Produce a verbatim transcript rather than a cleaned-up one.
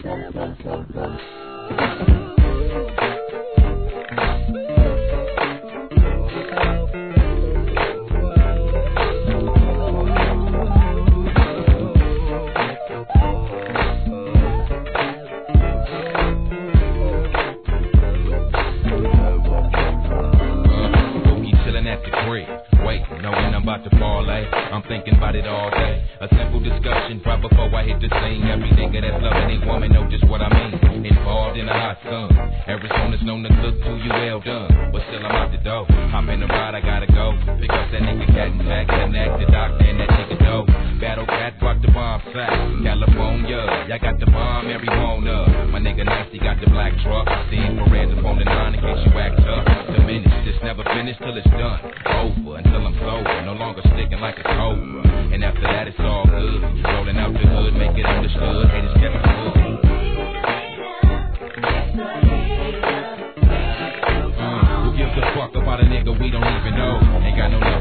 I'm thinking about it all day. A simple discussion right before I hit the scene. Every nigga that's loving a woman know just what I mean. Involved in a hot sun. Arizona's known to cook to you well done. But still I'm out the door. Hop in the ride, I gotta go. Pick up that nigga cat and tag, connect the doctor and that nigga dope. Battle cat, rock the bomb sack. California, y'all got the bomb every one up. My nigga Nasty got the black truck. The infrared up on the nine in case you act up. Diminish, this never finished till it's done. Over until I'm sober, no longer sticking like a cobra. And after that it's all good. Rolling out the hood, make it understood. Haters kept it good. Uh, who gives a fuck about a nigga we don't even know? Ain't got no love